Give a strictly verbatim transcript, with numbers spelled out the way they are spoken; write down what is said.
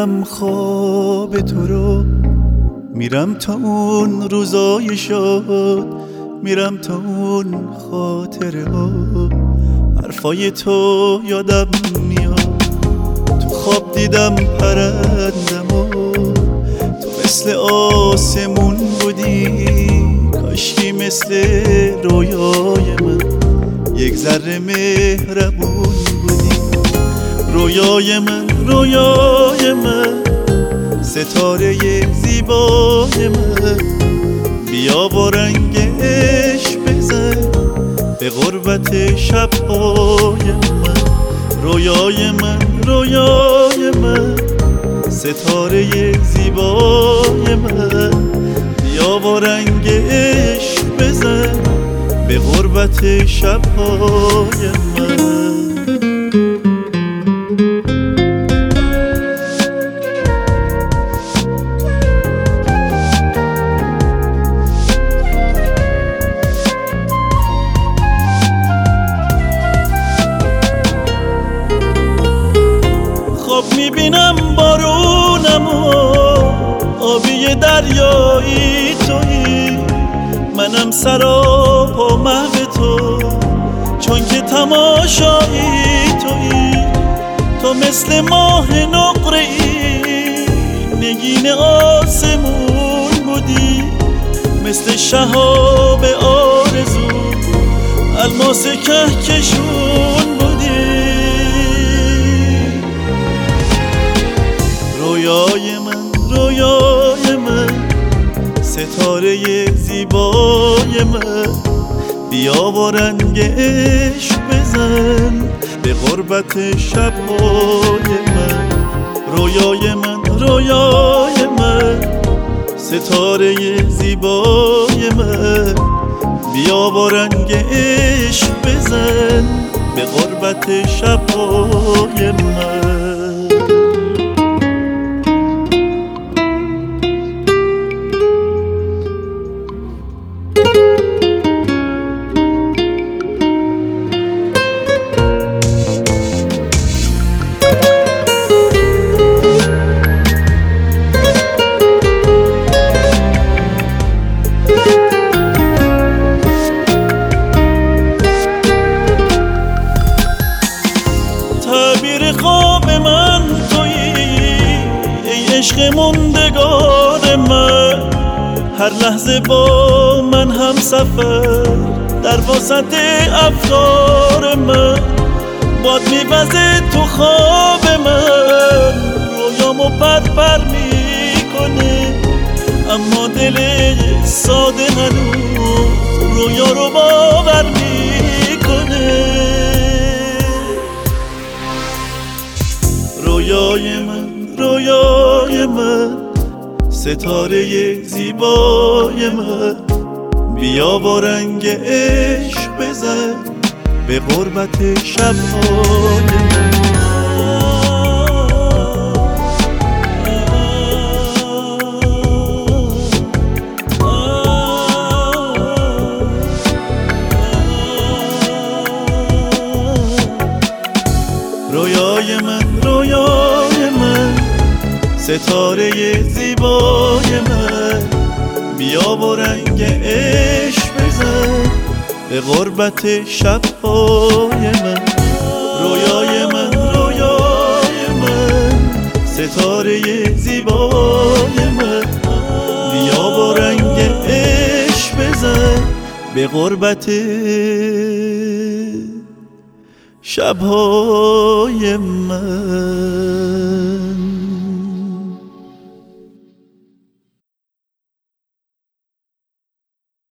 میبینم خواب تو رو، میرم تا اون روزای شاد، میرم تا اون خاطره ها. حرفای تو یادم میاد، تو خواب دیدم پرندم و تو مثل آسمون بودی، کاشکی مثل رویای من یک ذره مهربون بودی. رویای من، رویای من، ستاره زیبای من، بیا با رنگ عشق بزن به غربت شب‌های من. رویای من، رویای من، ستاره زیبای من، بیا با رنگ عشق بزن به غربت شب‌های من. خواب میبینم بارونم و آبی دریایی تویی، منم سراب و محو تو، چون که تماشایی تویی. تو مثل ماه نقره‌ای، نگین آسمون بودی، مثل شهاب آرزو، الماس کهکشون بودی. رویای من، رویای من، ستاره زیبای من، بیا با رنگ عشق بزن به غربت شب‌های من. رویای من، رویای من، ستاره زیبای من، بیا با رنگ عشق بزن به غربت شب‌های من. تعبیر خواب من تویی ای عشق موندگار من، هر لحظه با من هم سفر در وسط افکار من. باد میوزه تو خواب من، رویامو پر پر میکنه، اما دل ساده هنوز رویا رو باور میکنه. رویای من، رویای من، ستاره زیبای من، بیا با رنگ عشق بزن به غربت شب‌های من. رویای من، رویای من، ستاره زیبای من، بیا با رنگ عشق بزن به غربت شب‌های من. رویای من، رویای من، ستاره زیبای من، بیا با رنگ عشق بزن به غربت شب‌های من.